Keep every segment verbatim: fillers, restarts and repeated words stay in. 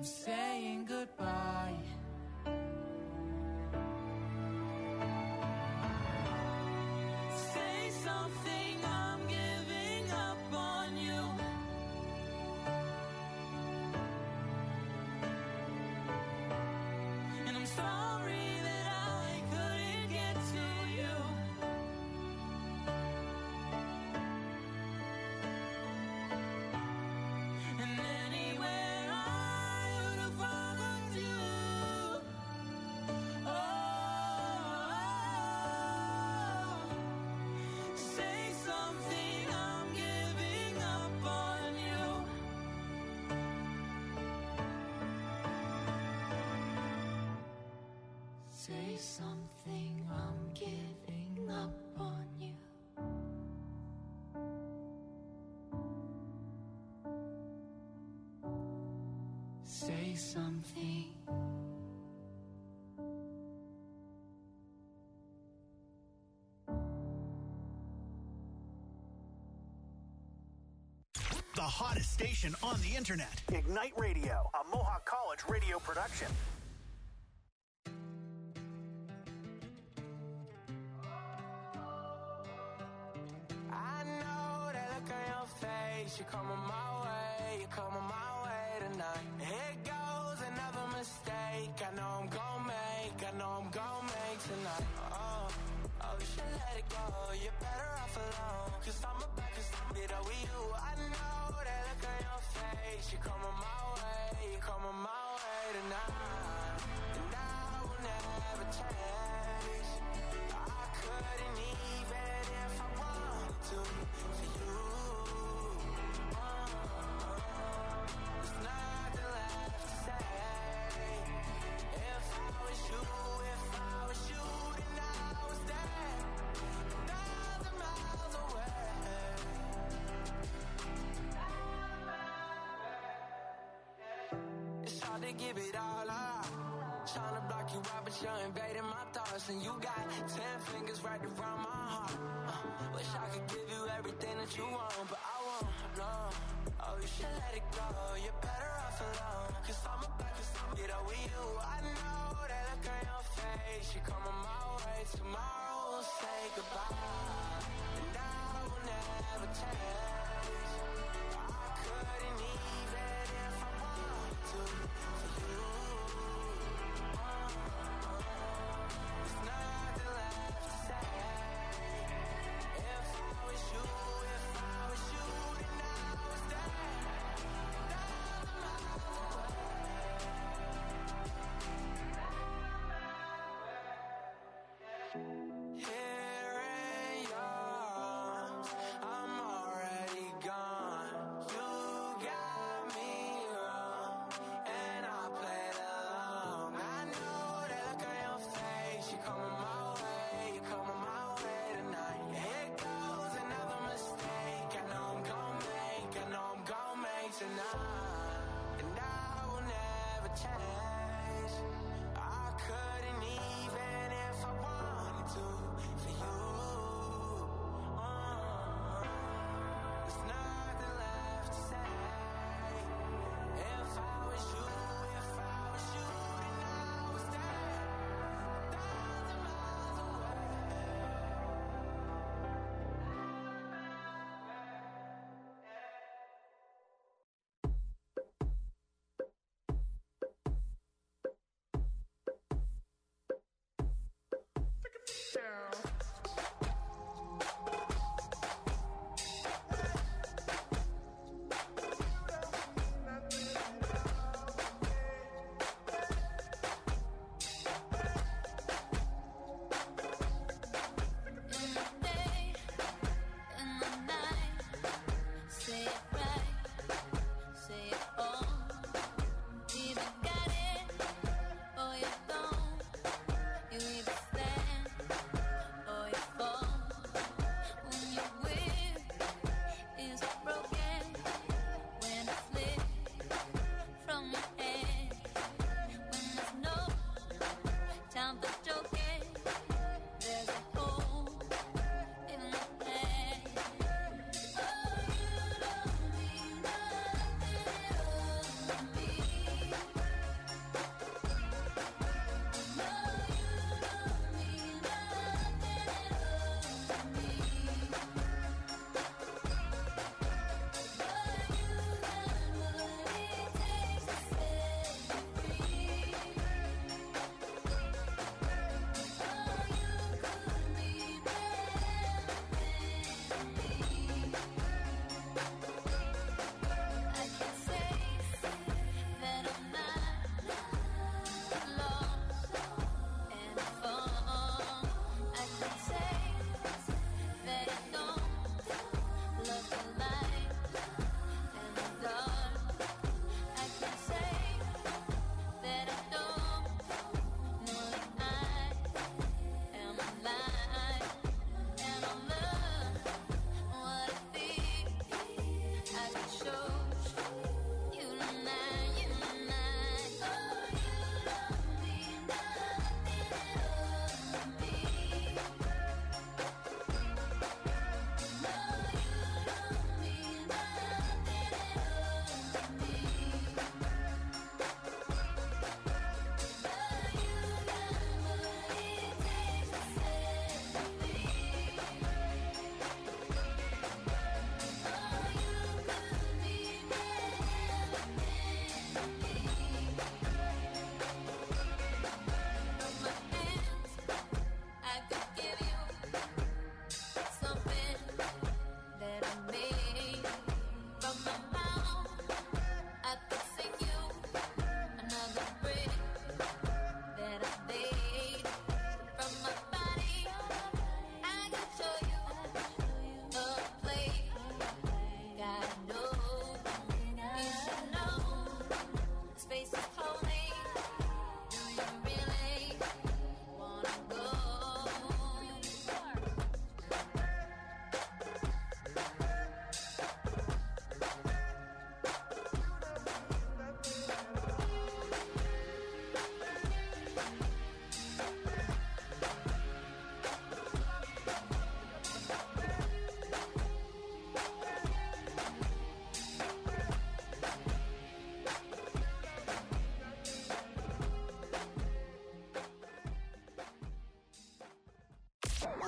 I'm saying goodbye. Say something, I'm giving up on you. And I'm sorry that I couldn't get to you. And anywhere I would have followed you. Oh, say something, I'm giving up on you. Say something, I'm giving up on you. Say something. The hottest station on the internet. Ignite Radio, a Mohawk College radio production. I know that look on your face. You're coming my way, you're coming my way tonight. Here goes another mistake. I know I'm gon' make, I know I'm gon' make tonight. Oh, oh, you should let it go. You're better off alone. Cause I'm about to stop it over you. I know that look on your face. You're coming my way, you're coming my way tonight. And I will never change. I couldn't even if I wanted to for you. Oh, there's nothing left to say. If I was you, if I was you, then I was there, a thousand miles away. It's hard to give it all up. Trying to block you out, but you're invading my thoughts. And you got ten fingers right around my heart. uh, Wish I could give you everything that you want, but I won't, no. Oh, you should let it go. You're better off alone. Cause I'm about to stop it over you. I know that look on your face. You're coming my way. Tomorrow we'll say goodbye. And I will never change. I couldn't even if I wanted to for you. There's nothing left to say. If I was you, if I was you, then I was there, another mile away. Here in yours, I'm already gone. You got me wrong.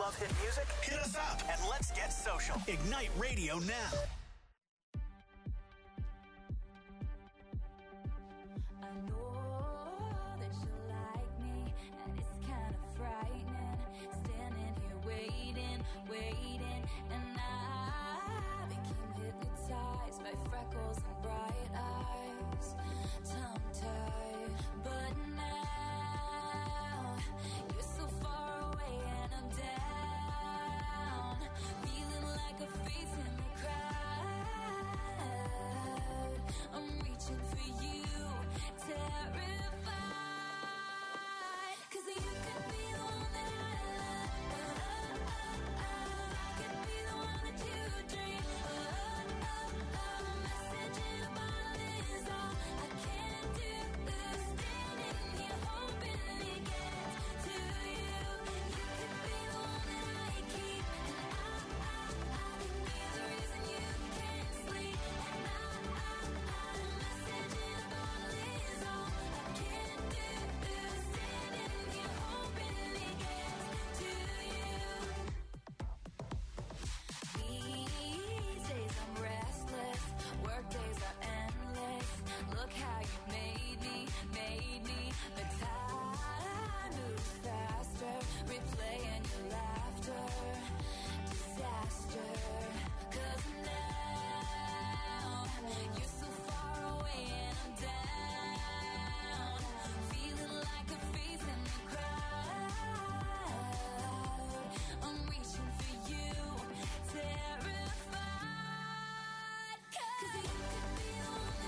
love hit music? Hit us up and let's get social. Ignite Radio now. Freckles and bright eyes, tongue-tied, but now you're so far away and I'm down, feeling like a face in the crowd. I'm reaching for you, terrified, 'cause you could be the one that I love, I could be the one that you dream of. Look how you made me, made me. The time moves faster, replaying your laughter. Disaster, 'cause now you're so far away and I'm down, feeling like a face in the crowd. I'm reaching for you, terrified, 'cause you could be the one that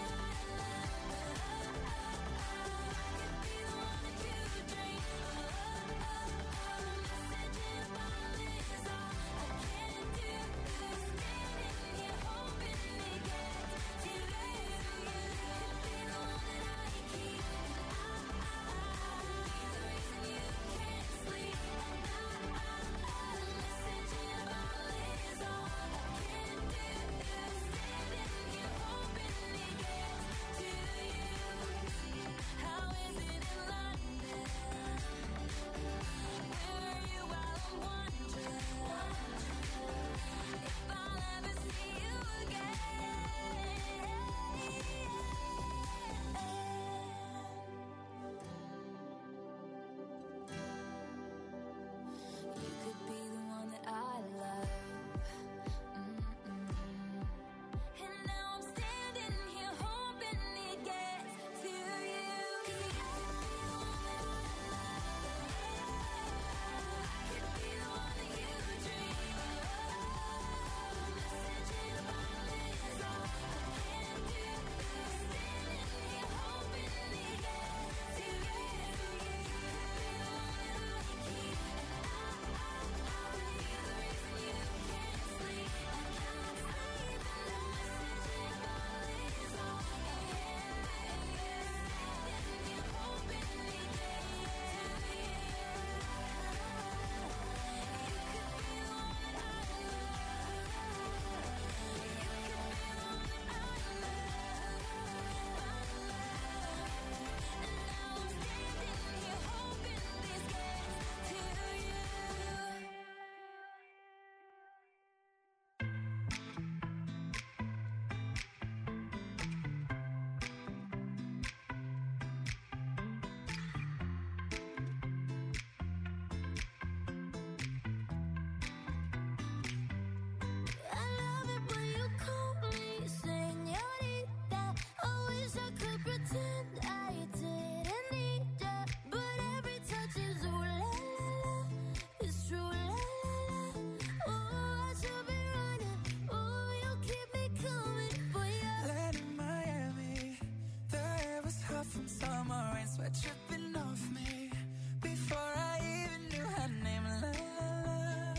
Tripping off me before I even knew her name. La la la,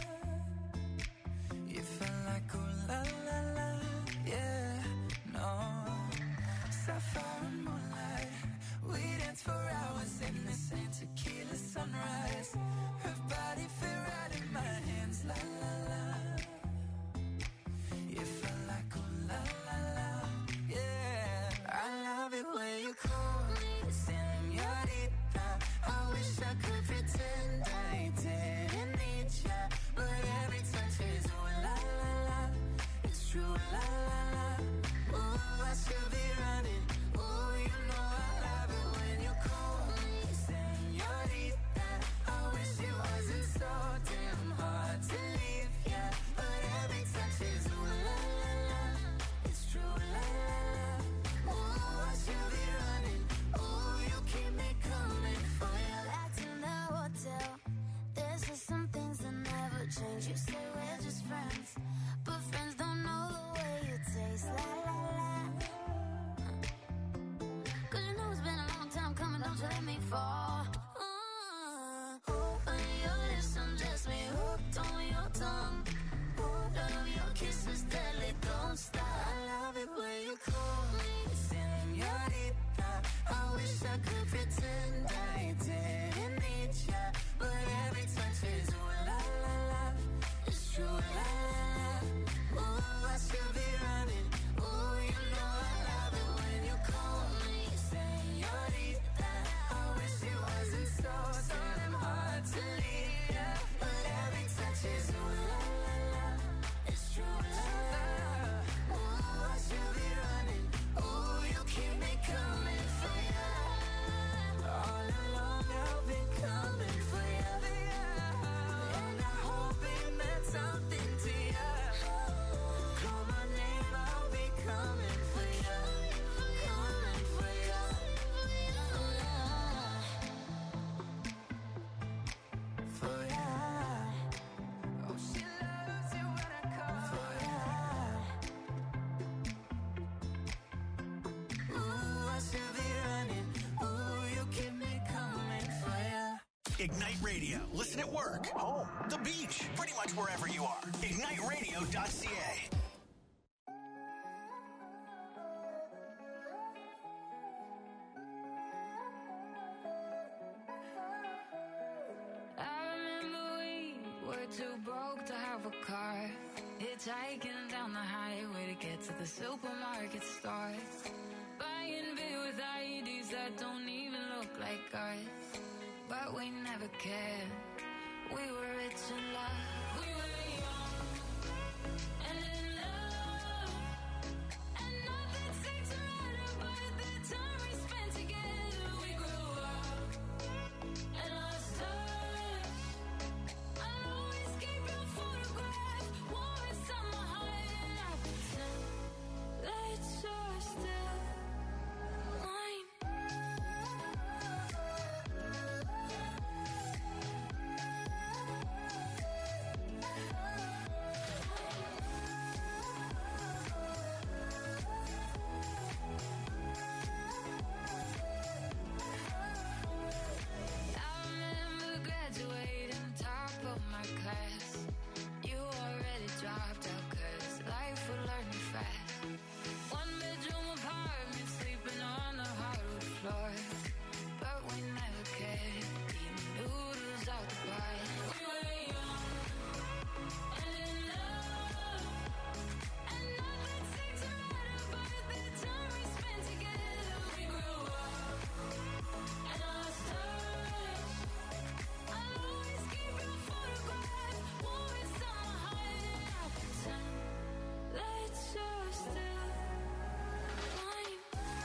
you felt like oh la la la, yeah, no. Sapphire and moonlight, we danced for hours in the same tequila sunrise. Her body fit right in my hands. La la la, you felt like oh la la la, yeah. I love it when you call me señorita. I wish I could pretend Ignite Radio. Listen at work, home, the beach, pretty much wherever you are. ignite radio dot c a. I remember we were too broke to have a car. Hitchhiking down the highway to get to the supermarket store. Buying beer with I Ds that don't even look like ours. But we never cared. We were rich in love. We were young and in love. And nothing seemed to matter but the time we spent together. We grew up and lost touch. I'll always keep your photograph warm inside my heart. And I pretend that you're still mine. I remember graduating top of my class. You already dropped out 'cause life would learn you fast. One bedroom apartment, sleeping on the hardwood floor. But we never cared, eating noodles out the pot. We were young and in love. And nothing seemed to matter but the time we spent together. We grew up and lost touch. I'll always keep your photograph warm inside my heart. And I pretend that you're still mine.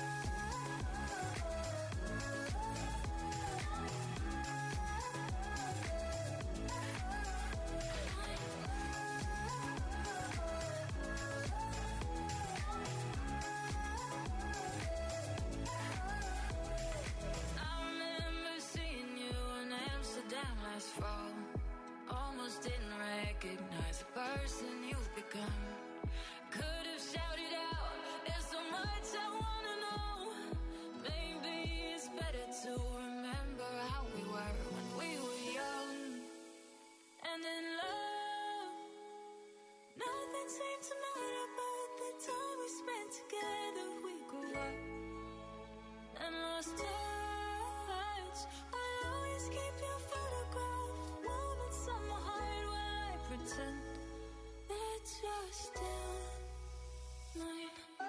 I remember seeing you in Amsterdam last fall. Almost didn't recognize the person you've become. Could have shouted out, there's so much I wanna know. Maybe it's better to remember how we were when we were young and in love. Nothing seemed to matter but the time we spent together. We grew up and lost touch. I'll always keep your photograph warm inside my heart while I pretend that you're still mine.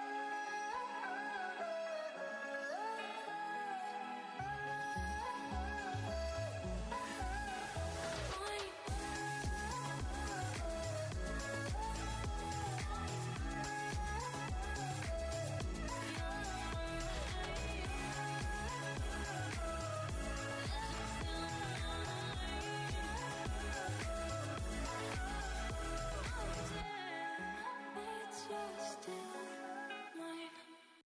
That you're still mine.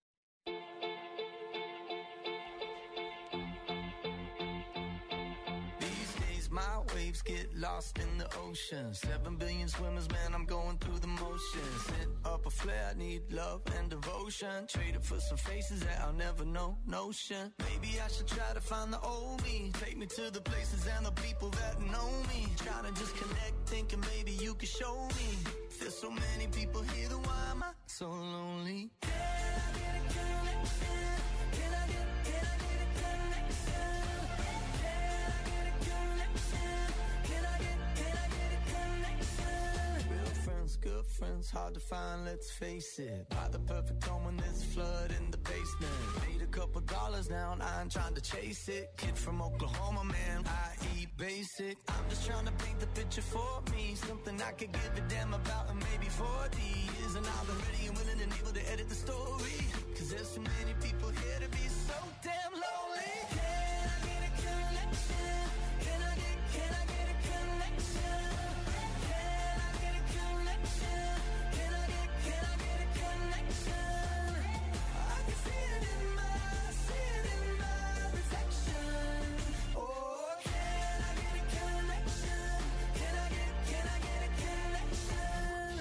These days my waves get lost in the ocean. Seven billion swimmers, man, I'm going through the motions. Lit up a flare, need love and devotion. Traded for some faces that I'll never know, notion. Maybe I should try to find the old me. Take me to the places and the people that know me. Trying to just connect, thinking maybe you could show me. There's so many people here, then why am I so lonely? Can I get a connection? Can I get, can I get a connection? Can I get a connection? Can I get, can I get a connection? Real friends, good friends, hard to find, let's face it. Buy the perfect home when there's flood in the basement. Made a couple dollars now and I ain't trying to chase it. Kid from Oklahoma, man, I eat basic. I'm just trying to paint the picture for me. Something I could give a damn about in maybe forty years. And I'll be ready and willing and able to edit the story. Cause there's so many people here to be so damn lonely. Can I get a connection? Can I get, can I get a connection? Can I get a connection? Can I get, can I get a connection? I can see it in my, see it in my reflection. Oh, can I get a connection? Can I get, can I get a connection?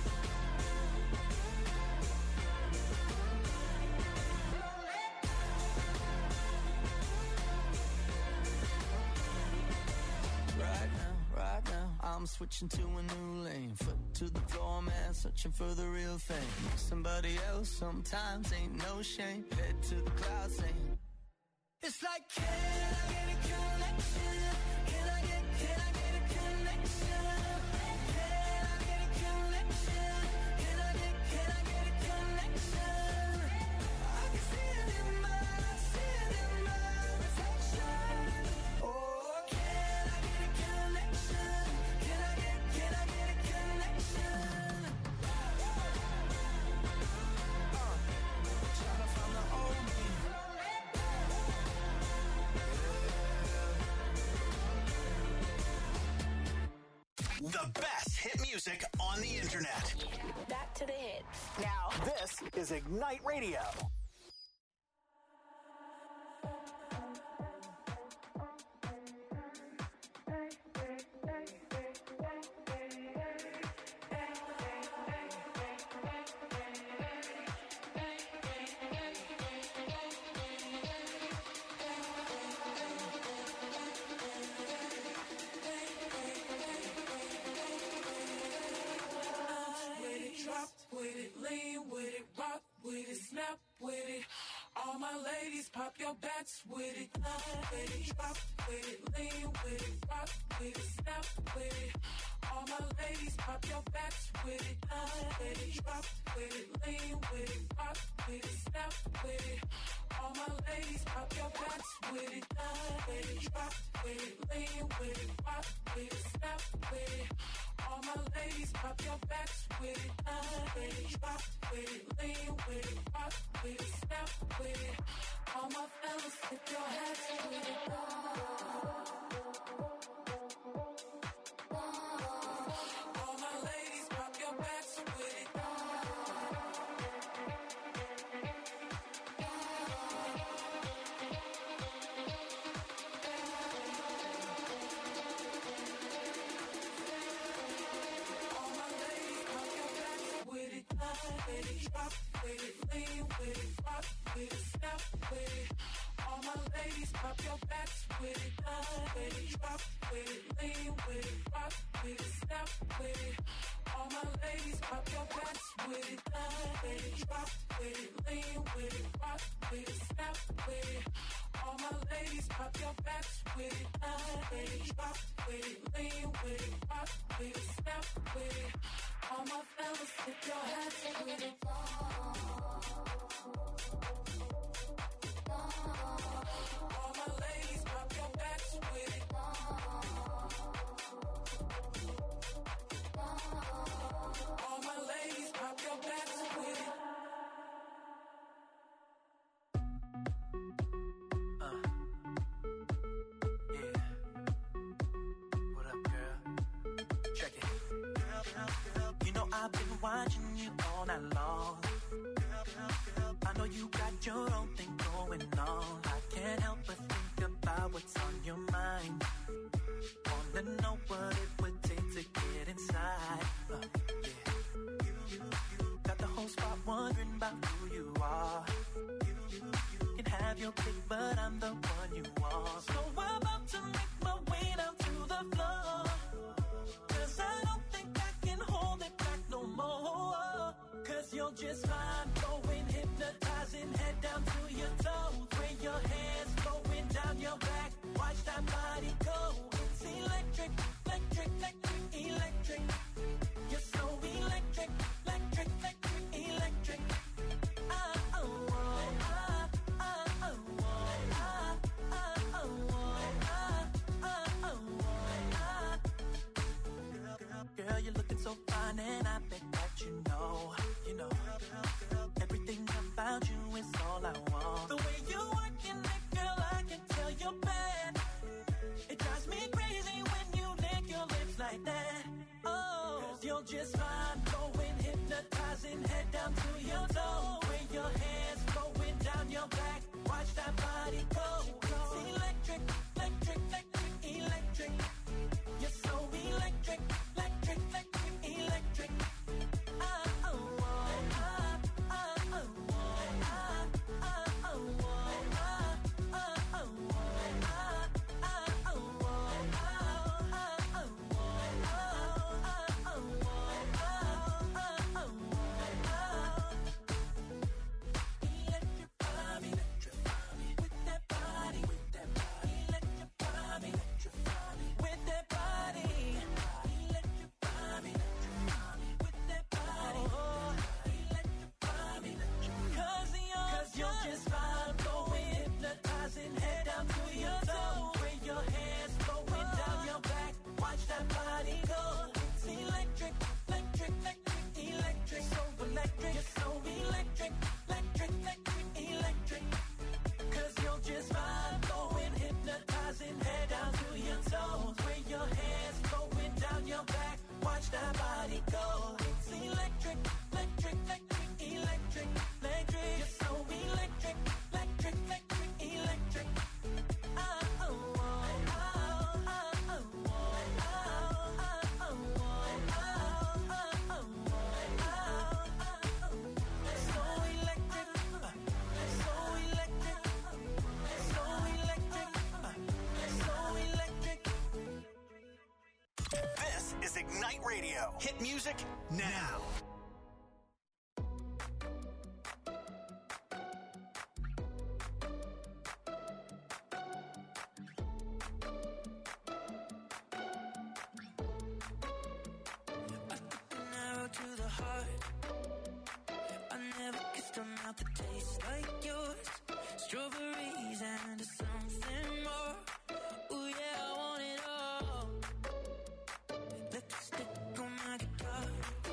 Lonely. I'm switching to a new lane. Foot to the floor, man, searching for the real thing. Somebody else sometimes ain't no shame. Head to the clouds saying, it's like, can I get a connection? Can I get, can I get a connection? Can I get a connection? Can I get, can I get a connection? I can see it in my, see it in my reflection. Oh, can I get a connection? Can I get, can I get a connection? Uh, trying to find the old me. The best hit music on the internet. Back to the hits. Now, this is Ignite Radio. Drop with it, lean with it, rock with it, snap with it. All my ladies, pop your backs with it. With it, drop with it, lean with it, rock with it, snap with it. All my ladies, pop your backs with it. With it, drop with it, lean with it, rock with it, snap with it. All my ladies, pop your backs with it. With it, drop with it, lean with it, rock with it, snap with it. All my ladies, pop your backs with it. With it, drop with it, lean with it, rock with it, snap with it. All my fellas, tip your hats with it. All my ladies, pop your backs with it. With it, with it, drop, with it, lean, with it, rock, with it, snap, with it. All my ladies, pop your backs with it, with it, drop, with it, lean, with it, rock, with it, snap, with it. All my ladies, pop your backs with it, with it, drop, with it, lean, with it, rock, with it, snap, with it. All my ladies, pop your backs with it, with it, drop, with it, lean, with it, rock, with it, snap, with it. All my fellas, tip your hats with it. All my ladies, pop your backs with it. All my ladies, pop your backs with it. Uh, yeah. What up, girl? Check it. You know I've been watching you all night long. I know you got your own thing going on. I can't help but think about what's on your mind. Wanna know what it would take to get inside. Uh, yeah. Got the whole spot wondering about who you are. You can have your pick, but I'm the one you want. So I'm about to make my way down to the floor. Cause I don't think I can hold it back no more. Cause you're just fine, going hypnotizing, head down to your toes. Where your hands going down your back, watch that body go. It's electric, electric, electric, electric. You're so electric, electric, electric, electric. Ah, oh, oh, ah, ah, oh, oh, ah, ah, oh, oh, ah, ah, oh, oh, ah. Girl, you're looking so fine and I bet that you know, you know, everything about you is all I want. The way you working it, girl, I can tell you're bad. It drives me crazy when you lick your lips like that. Oh, cause you're just fine, going hypnotizing, head down to your toe. Where your hands going down your back, watch that body go. It's electric, electric, electric, electric. You're so electric, electric, electric, electric. Ah, oh, oh, ah, ah, oh, oh, ah, ah, oh, oh, ah, ah, oh, oh, ah, ah, oh, oh, ah, ah, oh, oh, ah. that body go. It's electric, electric, electric, electric, electric. You're so electric, electric, electric, electric. Oh, oh, oh, oh, oh, oh, oh, oh, oh, oh. So electric, so electric, so electric, so electric. This is Ignite Radio. Hit music now. An arrow to the heart. I never kissed a mouth that tastes like yours. Strawberries and something more. Ooh yeah, I want it all. Lipstick on my guitar.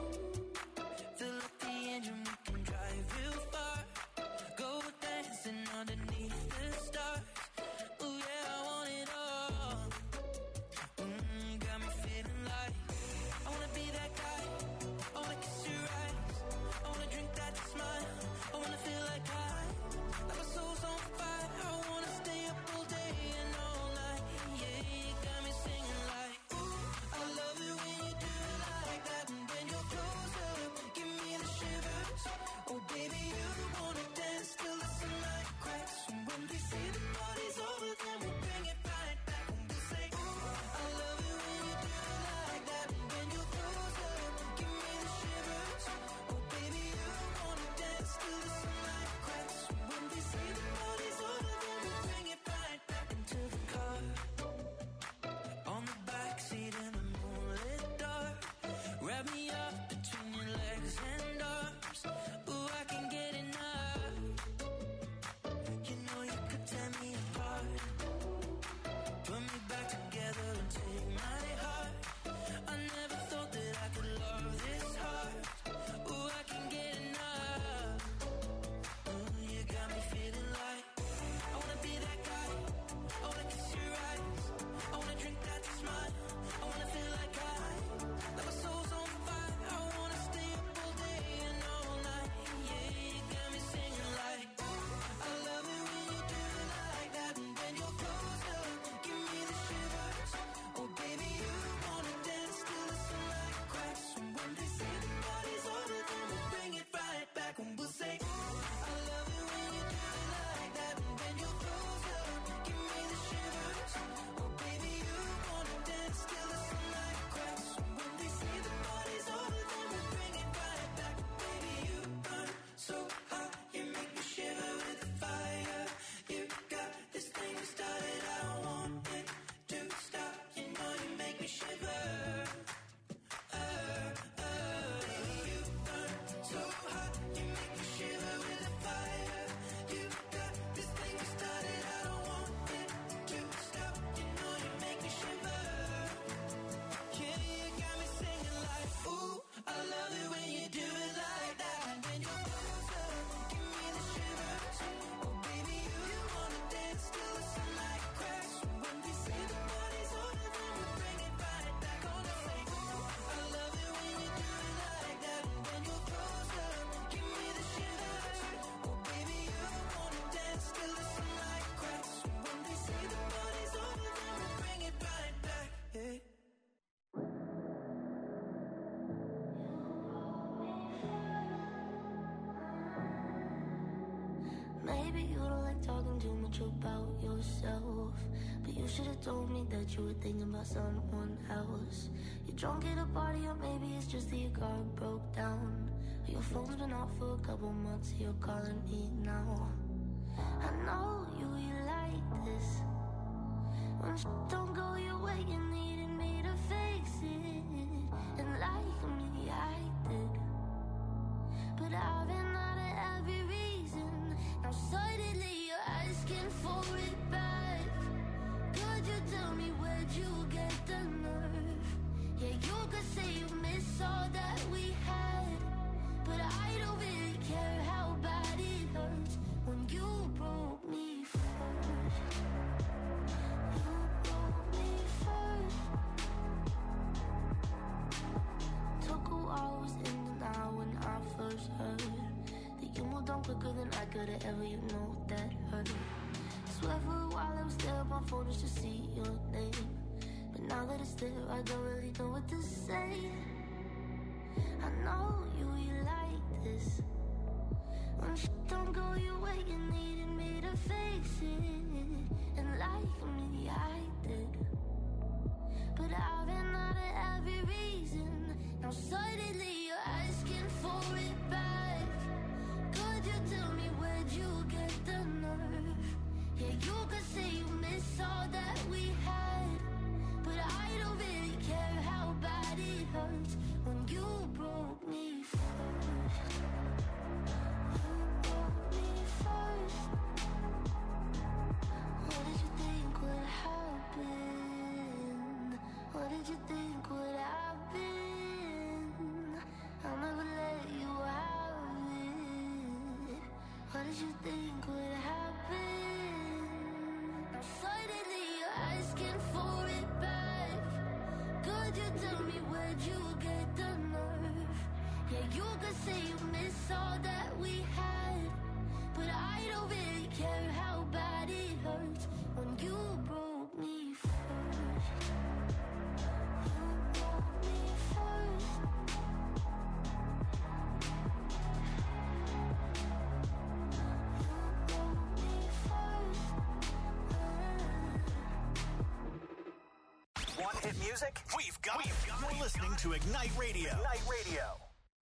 Fill up the engine, we can drive real far. Go dancing underneath the stars. Ooh yeah, I want it all. Mm, got me feeling like I wanna be that guy. I wanna kiss your eyes. I wanna drink that smile. I wanna feel like I, like my soul's on fire. I wanna stay up all day and all night. Yeah, you got me singing like, ooh, I love it when you do it like that. And when you're close up, give me the shivers. Oh baby, you wanna dance till the sunlight cracks. And when we say the party's over, then we bring it right back. And we say, ooh, I love it when you do it like that. And when you're close up, give me the shivers. Oh baby, you wanna dance till the sunlight cracks. And when we say the party's over, then we bring it right back into the car. On the backseat in the moonlit dark. Wrap me up between your legs and arms. Ooh, I can get enough. You know you could tear me apart. Put me back together and take my heart. I never thought that I could love this hard. Ooh, I can get enough. Ooh, you got me feeling like I wanna be that guy. I wanna kiss your eyes. I wanna drink that smile. I wanna feel like I, like my soul's on fire. I wanna stay up all day and all night. Yeah, you got me singing like, ooh, I love it when you do it like that. And when you're close up, give me the shivers. Oh baby, you wanna dance till the sunlight cracks. And when they say the party's over, then we'll bring it right back. And we'll say, ooh, I love it when you do it like that. And when you're close up, give me the shivers. Oh baby, you wanna dance till the sunlight cracks. And when they say the party's over, then we'll bring it right back. Baby, you burn so hot, you make me shiver with the fire. You got this thing started, I don't want it to stop. You know you make me shiver. Uh, uh, baby, you burn so hot, you make me shiver with the fire. You got this thing started, I don't want it to stop. You know you make me shiver. Yeah, you got me singing like, ooh, I love it when you do it like that. And when you're close up, give me the shivers. Oh baby, you wanna dance till the sunlight cracks. And when they say the party's over, then we'll bring it right back. Gonna say, ooh, I love it when you do it like that. And when you're close up, give me the shivers. Oh baby, you wanna dance till the sunlight cracks. And when they say the party's over, then we'll bring it right back. Yeah. Maybe you don't like talking too much about yourself, but you should have told me that you were thinking about someone else. You're drunk at a party, or maybe it's just that your car broke down. Or your phone's been off for a couple months, you're calling me now. I know you, you like this. When sh- don't go your way, you needed me to fix it. And like me, I did. But I've been out of every reason. Now suddenly you're asking for it back. Could you tell me where'd you get the nerve? Yeah, you could say you miss all that we had, but I don't really care how bad it hurts when you broke me first. You broke me first. could have ever, you know that hurt. Swear for a while I was there on my phone just to see your name. But now that it's there, I don't really know what to say. I know you, you like this. When shit don't go your way, you needed me to face it. And like me, I did. But I've been out of every reason. Now suddenly you're asking for it back. Could you tell me where'd you get the nerve? Yeah, you could say you miss all that we had. But I don't really care how bad it hurts when you broke me first. You broke me first. What did you think would happen? What did you think would happen? I'll never let you have it. What did you think would happen? Now suddenly you're asking for it back. Could you tell me where'd you get the nerve? Yeah, you could say you miss all that we had. But I don't really care how bad it hurts when you broke me first. You broke me first. You broke me first. Want hit music? We've got it. You're listening to Ignite Radio. Ignite Radio.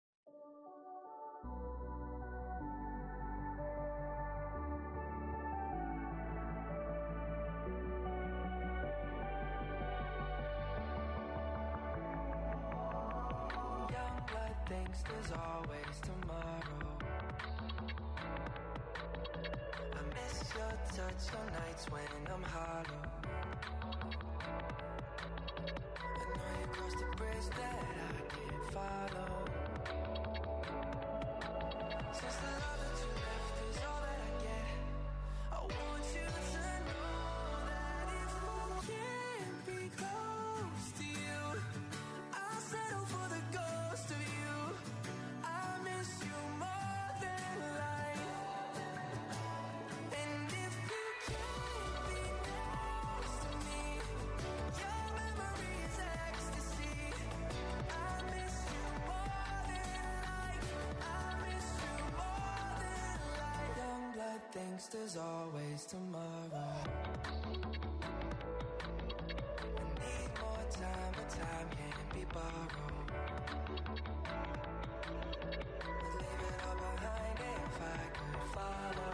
Young blood thinks there's always tomorrow. I miss your touch on nights when I'm hollow. I know you crossed the bridge that I can't follow. Since the love that you left is all that I get, I want you to know that if I can't be close to you, I'll settle for the ghost of you. I miss you more than life. And if you can't be next to me, your memory is ecstasy. I miss you more than life. I miss you more than life. Young blood thinks there's always tomorrow. I need more time, but time can't be borrowed. I'd leave it all behind if I could follow.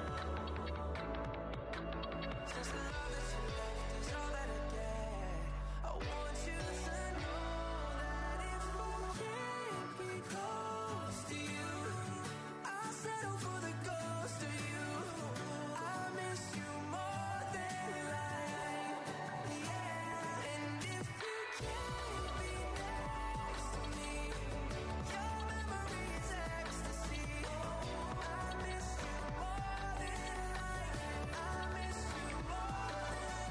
Since the love that you left is all that I get, I want you to know that if I can't be close to you, I'll settle for the ghost of you. I miss you more than life. Yeah. And if you can't be next to me, your memory is ecstasy. I miss you more than life. I miss you more than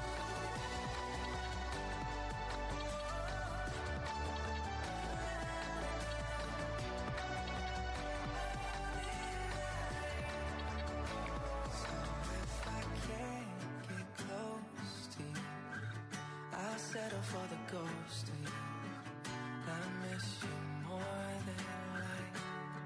So if I can't get close to you, I'll settle for the ghost of you. I miss you more than life.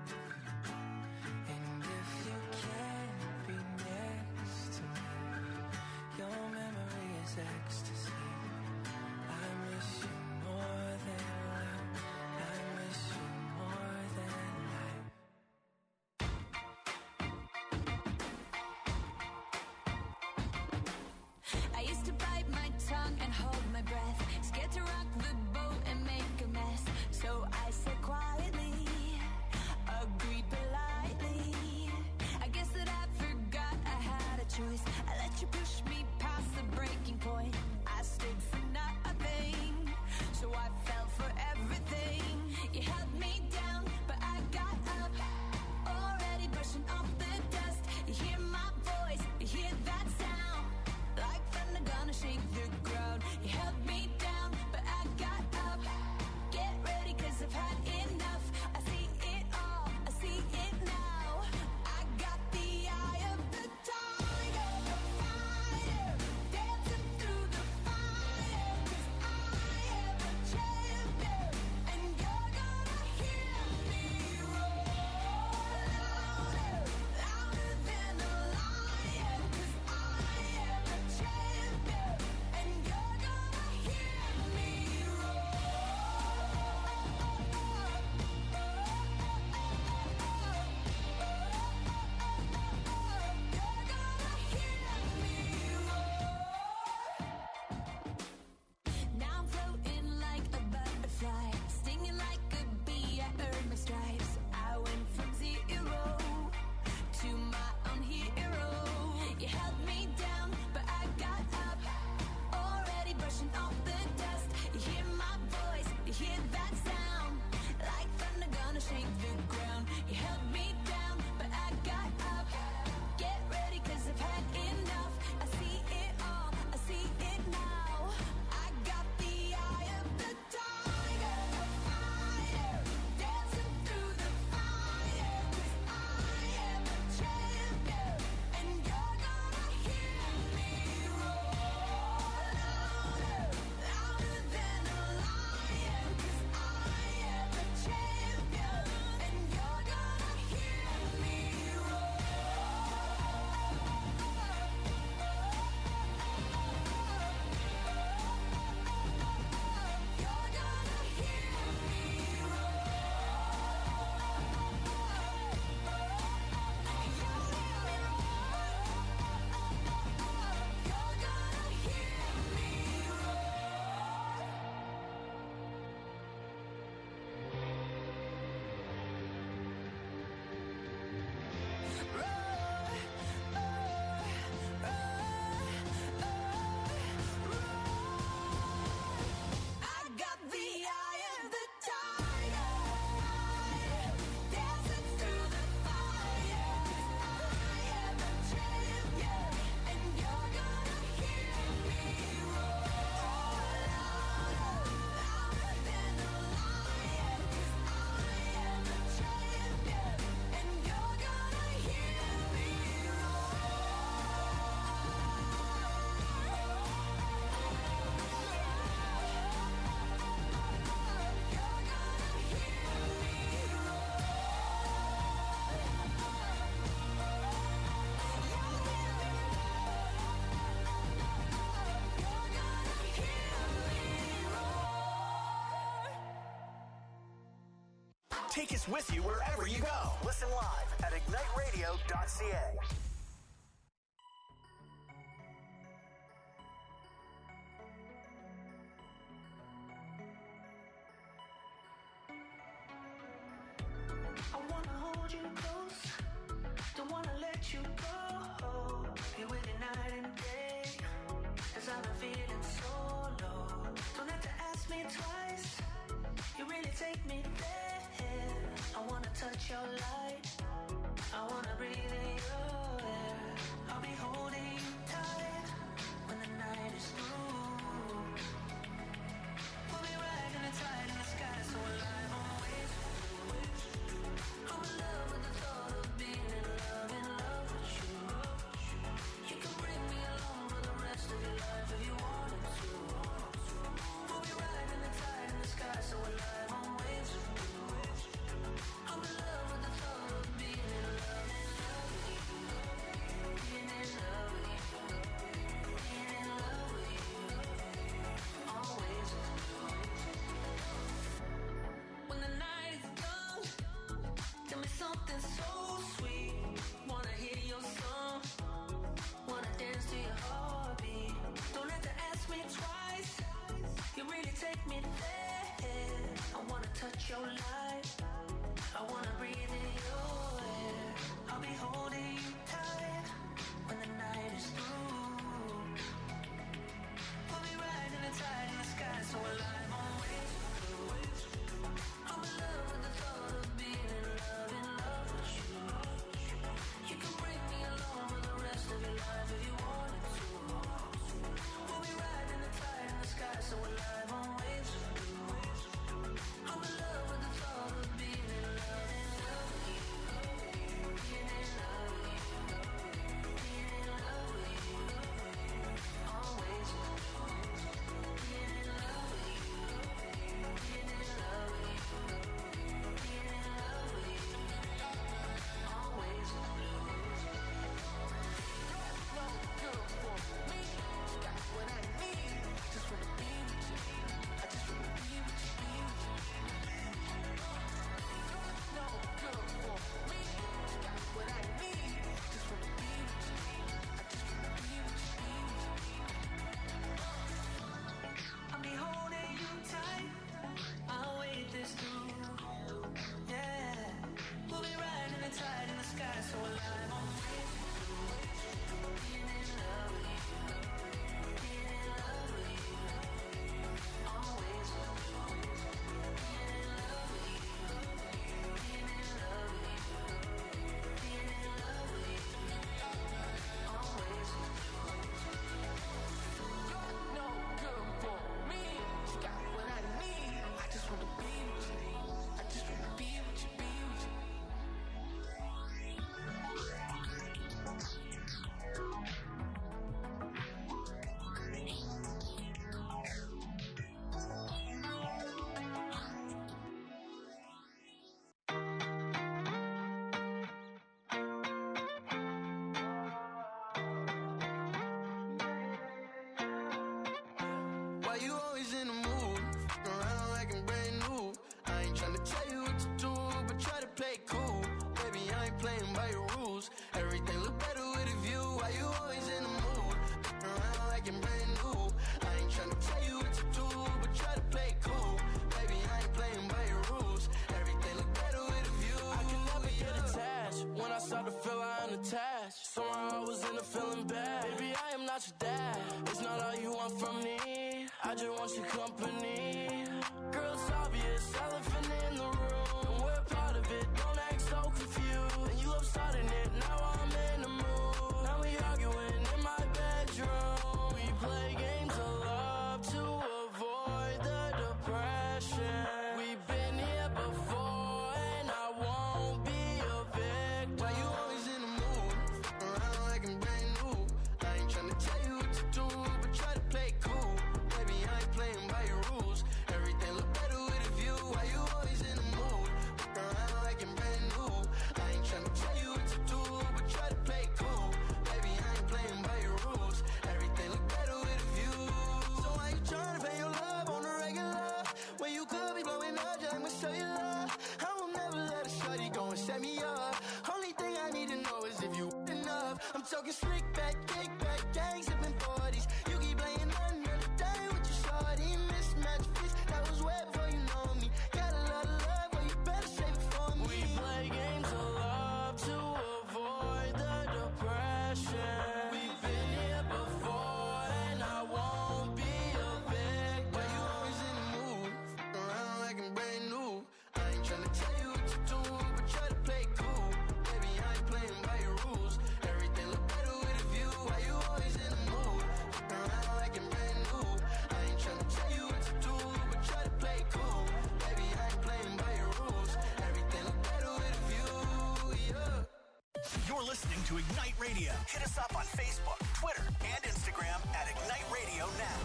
And if you can't be next to me, your memory is ecstasy. I miss you more than life. I miss you more than life. I used to bite my tongue and hold my breath, scared to rock the take us with you wherever you go. Listen live at ignite radio dot c a. I wanna hold you close, don't wanna let you go. Be with you night and day, cause I've been feeling so low. Don't have to ask me twice, you really take me there. I wanna touch your light, I wanna breathe in your air. I'll be holding you tight when the night is through. We'll be riding the tide in the sky so alive on waves. I'm in love with the thought of being in love, in love with you. You can bring me along for the rest of your life if you wanted to. We'll be riding the tide in the sky so alive on waves of blue. I'm in love with the thought of being in love, in love with you. Being in love with you. Being in love with you. Always with you. When the night is done, tell me something so sweet. Wanna hear your song, wanna dance to your heartbeat. Don't have to ask me twice, you really take me there. I wanna touch your light, I wanna breathe in your air. I'll be holding you tight when the night is through. We'll be riding the tide in the sky so alive on waves of blue. I'm in love with the thought of being in love, in love with you. You can bring me along for the rest of your life if you wanted to. We'll be riding the tide in the sky so alive on waves of blue. I'm in love with the thought of being in love, in love with you. Being in love with you. Being in love with you. Always with you. Being in love with you. Being in love with you. Being in love with you. Always with you. No good for me. You got what I need. Just wanna be with you. I just wanna be with you. Be with you. No good for me. You got what I need. Just wanna be with you. I just wanna be with you. Be with you. I'll be holding you tight. I'll wait this through. Yeah. We'll be riding the tide in the sky so alive on waves of blue. Being in love with you. Being in love with you. Always with you. Being in love with you. Being in love with you. Being in love with you. Always with you. You're no good for me. You got what I need. I just wanna be with you. I just wanna be with you. Be with you. Why you always in the mood? Around like I'm brand new. I ain't tryna tell you what to do, but try to play it cool. Baby, I ain't playing by your rules. Everything look better with a view. Why you always in the mood? Around like I'm brand new. I ain't tryna tell you what to do, but try to play it cool. Baby, I ain't playing by your rules. Everything look better with a view. I can never get attached. When I start to feel I'm unattached, somehow I was in a feeling bad. Baby, I am not your dad. It's not all you want from me. I just want your company. Girl, it's obvious, elephant in the room, and we're part of it. Don't act so confused. And you love starting it. Now I'm in the mood. Now we arguing in my bedroom. We play games of love to avoid the depression. We've been here before, and I won't be a victim. Why you always in the mood? Around like I'm brand new. I ain't tryna tell you what to do, but try to play it cool. Baby, I ain't playing by your rules. Everything look better with a view. Why you always in to Ignite Radio. Hit us up on Facebook, Twitter, and Instagram at Ignite Radio now.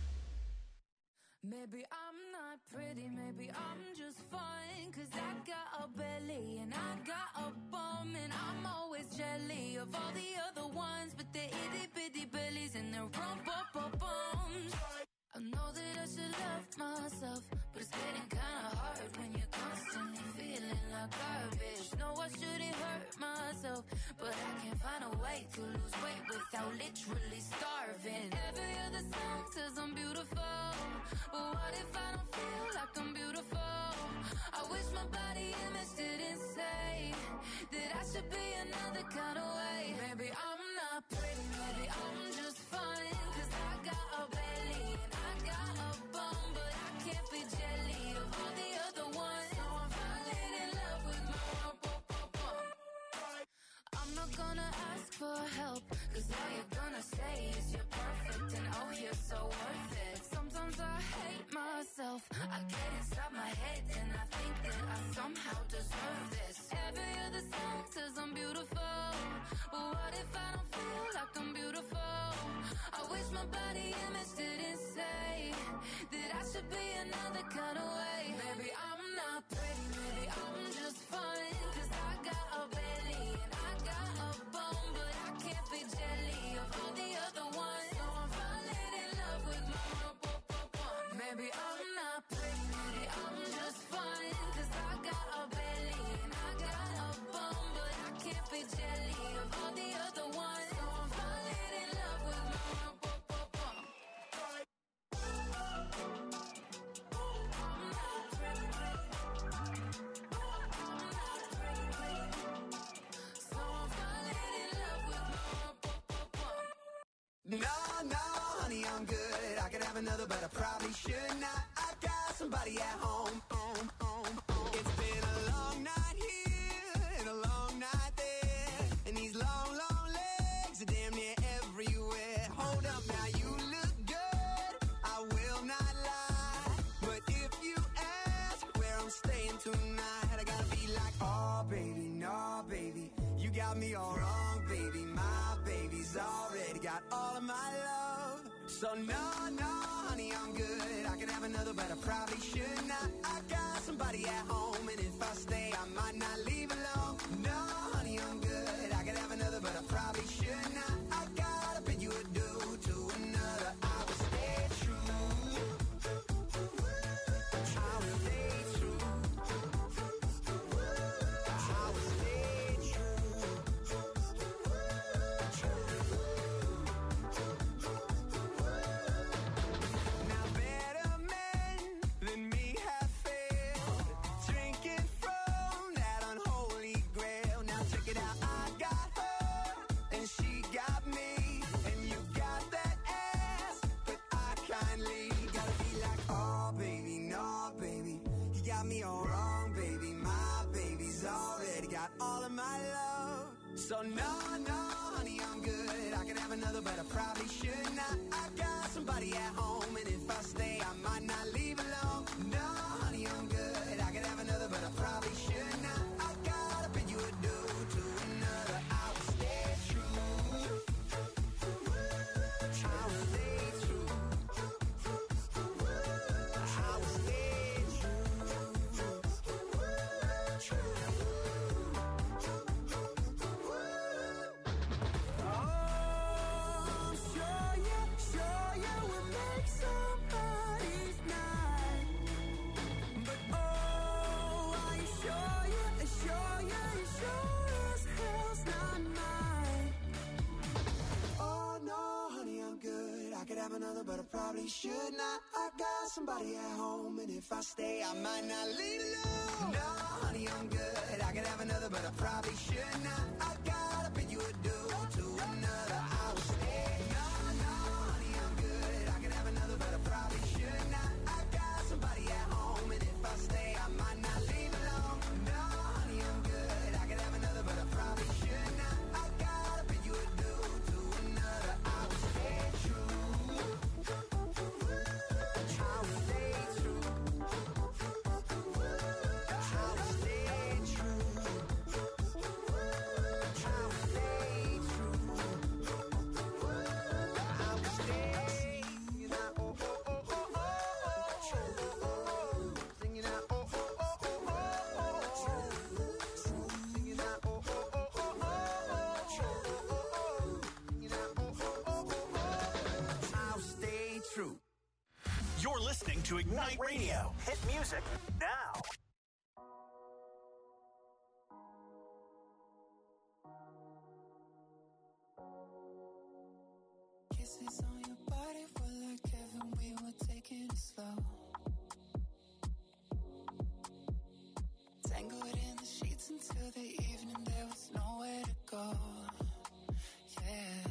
Maybe I'm not pretty, maybe I'm just fine. Cause I got a belly and I got a bum. And I'm always jelly of all the other ones. But they're itty bitty bellies and they're rump up up bums. I know that I should love myself, but it's getting kinda hard when you're constantly feeling like garbage. No, I shouldn't hurt myself, but I can't find a way to lose weight without literally starving. Every other song says I'm beautiful, but what if I don't feel like I'm beautiful? I wish my body image didn't say that I should be another kind of way. Maybe I'm not pretty, maybe I'm just fine. Cause I got a belly and I got a bum, but I can't be jelly of all the other ones. So I'm falling in love with my bum, bum, bum. I'm not gonna ask for help, cause all you're gonna say is you're perfect and oh you're so worth it. Sometimes I hate myself, I get inside my head and I think that I somehow deserve this. Every other song says I'm beautiful, but what if I don't feel like I'm beautiful? I wish my body image didn't say that I should be another kind of way. Maybe I'm not pretty, maybe I'm just fine. Cause I got a belly and I got a bum, but I can't be jelly of all the other ones. So I'm falling in love with my bum, bum, bum. Maybe I'm not pretty, maybe I'm just fine. Cause I got a belly and I got a bum, but I can't be jelly of all the other ones. So I'm falling in love with my bum, bum, bum, bum. I'm not pretty, I'm not pretty, so I'm falling in love with my bum, bum, bum. No, no, honey, I'm good. I could have another, but I probably should not. I got somebody at home. Um, um, um. It's been a long night here and a long night there, and these long, long legs are damn near everywhere. Hold up now, you look good, I will not lie. But if you ask where I'm staying tonight, I gotta be like, oh baby, no baby, you got me all wrong, baby. My baby's already got all of my love. So no, no, honey, I'm good. I could have another, but I probably should not. I got somebody at home, and if I stay, I might not leave alone. No, honey, I'm good. I could have another, but I probably should not. I gotta bid you adieu to another. I will stay true. I will stay true. I will stay true. Now better men than me have failed, drinking from that unholy grail. Now check it out, I got her and she got me, and you got that ass, but I kindly gotta be like, oh baby, no baby, you got me all wrong, baby. My baby's already got all of my love. So no, no, honey, I'm good. I could have another, but I probably should not. I got somebody at home, and if I stay, I might not leave alone. No, honey, I'm good. I could have another, but I probably should not. I gotta bid you adieu to another. I will stay true. I will stay true. I will stay true. Oh, I'm sure you, sure you will make somebody's night. But oh, are you sure you, sure you, sure as hell's not mine? Oh no, honey, I'm good. I could have another, but I probably should not. I got somebody at home, and if I stay, I might not leave alone. No, honey, I'm good. I could have another, but I probably should not. I gotta bid you adieu to another. I will stay. No, no, honey, I'm good. I could have another, but I probably should not. I got somebody at home, and if I stay, I might not leave alone. No, honey, I'm good. I could have another, but I probably should not. I gotta bid you adieu to another. I will stay true. I will stay true. I will stay true. to Ignite Radio. Hit music now. Kisses on your body were like heaven, we were taking it slow. Tangled in the sheets until the evening, there was nowhere to go. Yeah.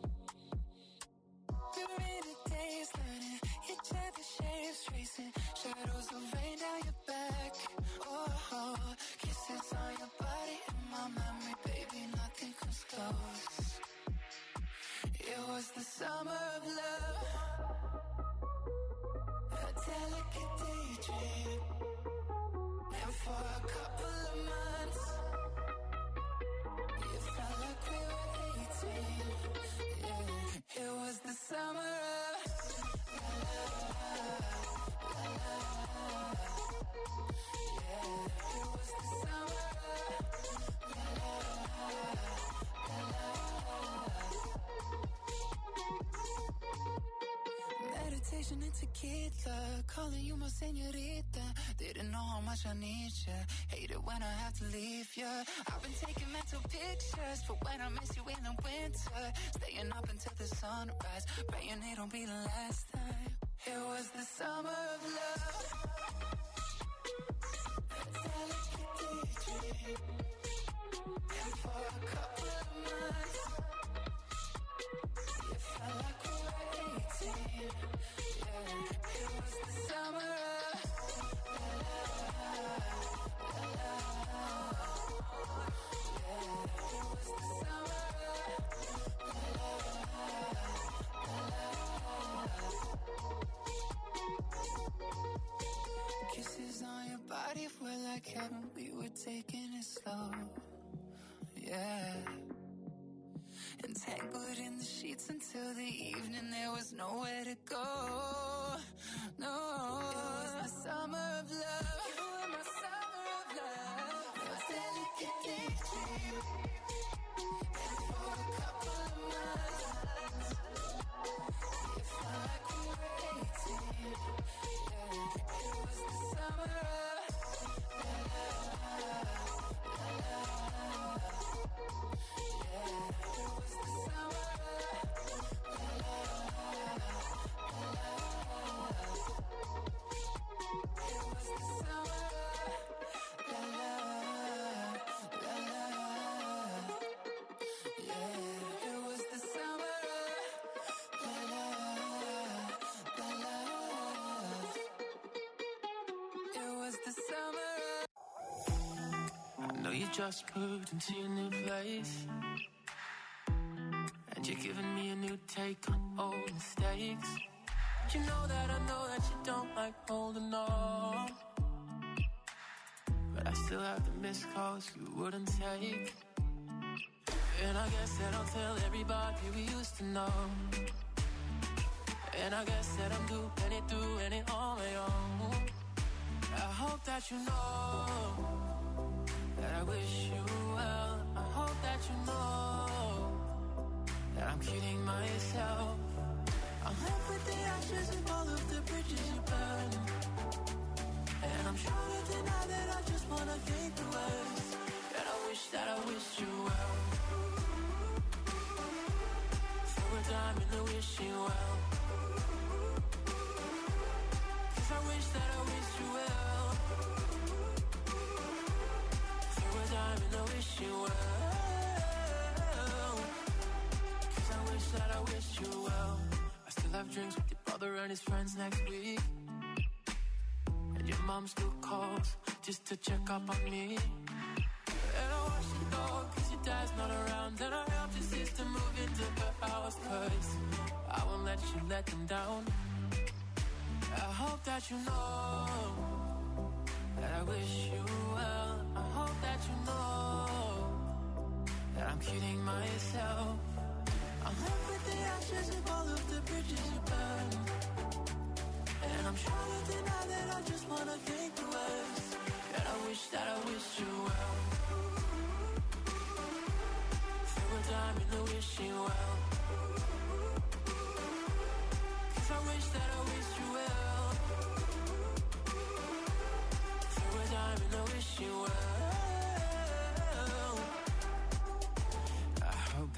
We were in the days learning each other's shapes, tracing shadows of rain down your back. Oh, oh, kisses on your body in my memory, baby, nothing comes close. It was the summer of love, a delicate daydream. And for a couple of months, it felt like we were eighteen. Yeah, it was the summer of la la la la la. Yeah, it was the summer of la la la la la. Meditation and tequila, calling you my señorita. Didn't know how much I need ya. Hate it when I have to leave ya. I've been taking mental pictures for when I miss you in the winter. Staying up until the sunrise, praying it don't be the last time. It was the summer of love, a delicate daydream. And for a couple of months, it felt like we were eighteen. Yeah, it was the summer of la la la la la. Yeah, it was the summer of la la la la la. Kisses on your body were like heaven, we were taking it slow. Yeah. Entangled in the sheets until the evening, there was nowhere to go. No, it was the summer of love. You were my summer of love. A delicate daydream. And for a couple of months, it felt like we were eighteen. Yeah, it was the summer of la la la la la. Yeah, it was the summer of la la la la la. It was the summer of la la la la. Yeah, it was the summer of la la la la. It was the summer of. I know you just moved into your new place, and you're giving me a new take on old mistakes. But you know that I know that you don't like holding on, but I still have the missed calls you wouldn't take. And I guess that I'll tell everybody we used to know. And I guess that I'm doing it, doing it on my own. I hope that you know that I wish you well. I hope that you know that I'm kidding myself. I'm left with the ashes of all of the bridges you burned, and I'm trying to deny that I just wanna think the worst. And I wish that I wished you well. Throw a dime in the wishing well, 'cause I wish that I wished you well. Throw a dime in the wishing well, 'cause I wish that I wished you well. I still have drinks with your brother and his friends next week, and your mom still calls just to check up on me. And I watch the dog 'cause your dad's not around, and I helped your sister move into her house 'cause I won't let you let them down. I hope that you know that I wish you well. I hope that you know that I'm kidding myself. I'm left with the ashes of all of the bridges you burned, and I'm trying to deny that I just wanna think the worst. And I wish that I wish you well. Throw a dime in the wishing well, 'cause I wish that I wish you well.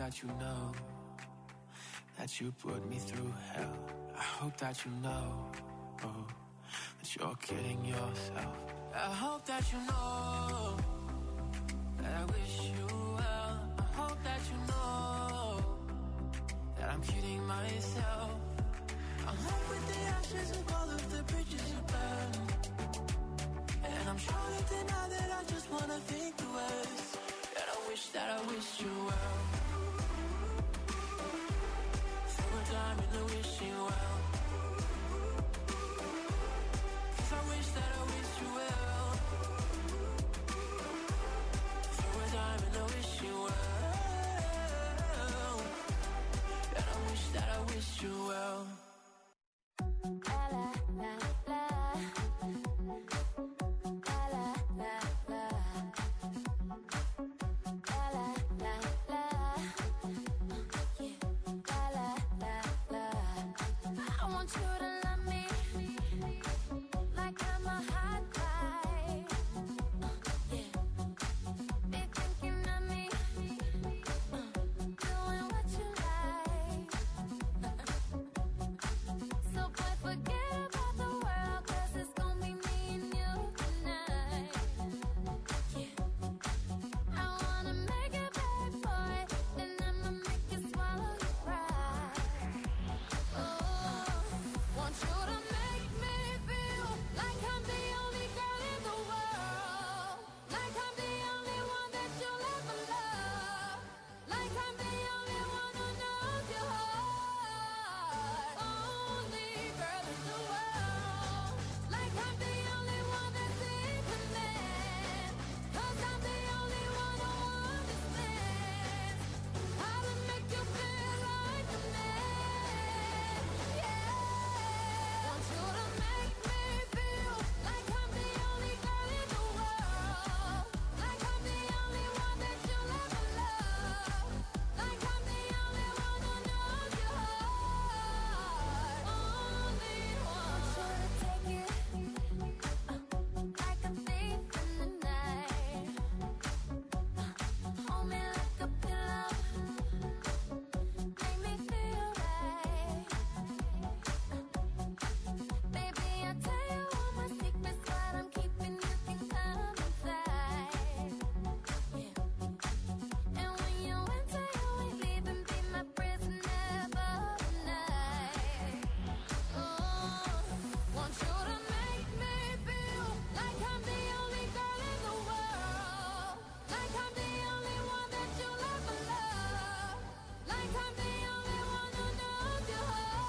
that you know that you put me through hell. I hope that you know oh, that you're kidding yourself. I hope that you know that I wish you well. I hope that you know that I'm kidding myself. I'm left with the ashes of all of the bridges you burned, and I'm sure you deny that I just wanna think the worst. And I wish that I wished you well. Throw a dime in the wishing well, 'cause I wish that I wished you well. Throw a dime in the wishing well, and I wish that I wished you well. La la la la. La la la la. La la la la. Yeah. La la la la. I want you to love me like I'm a hot guy. Yeah. Be thinking of me, doing what you like. So boy, forget about the world, 'cause it's gonna be me and you tonight. Yeah. I wanna make it back for it, then I'ma make you swallow your pride. Oh, want you to make me feel like I'm the only girl in the world, like I'm the only one that you'll ever love, like I'm the only one who knows your heart. Only girl in the world, like I'm the only one that's in command, 'cause I'm the only one who understands how to make you feel like a man. Yeah, want you to make me feel like I'm the only girl in the world, like I'm the only one that you'll ever love, like I'm the only one who knows your heart. Only one. Want you to take it like a thief in the night. Hold me like a pillow, make me feel right. Baby, I'll tell you all my secrets, what I'm keeping, you can come inside. Yeah. And when you enter, you ain't leaving, be my prisoner for the night. Oh, want you to make me feel like I'm the only girl in the world, like I'm the only one that you'll ever love, like I'm the only one who knows your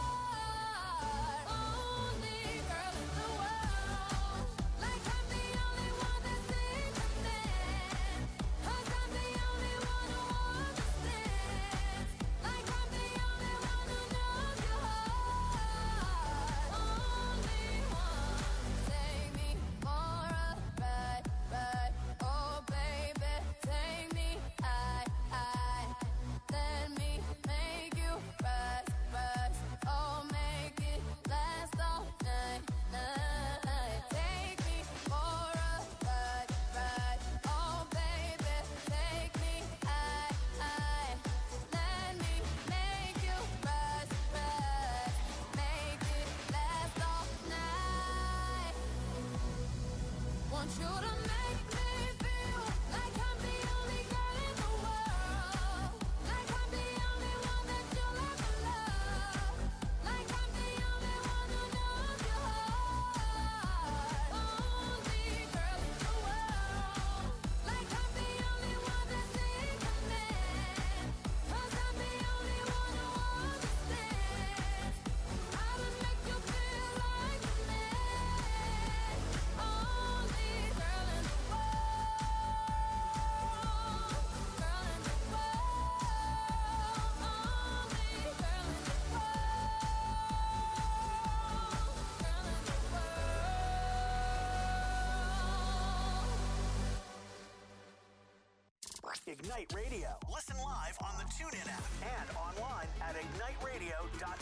heart. Only girl in the world, like I'm the only one that's in command, 'cause I'm the only one who understands, like I'm the only one who knows your heart. Only one. Take me for a ride, ride. Oh baby, take me high, high. Let me make you rise, rise. Oh, make it last all night, night. Take me for a ride, ride. Oh baby, take me high, high. Let me make you rise, rise. Make it last all night. Want you to make me feel like I'm the only girl in the world, like I'm the only one that you'll ever love, like I'm the only one who knows your heart. Only girl in the world, like I'm the only one that's in command, 'cause I'm the only one who understands how to make you feel like a man. Only girl in the Ignite Radio. Listen live on the TuneIn app and online at ignite radio dot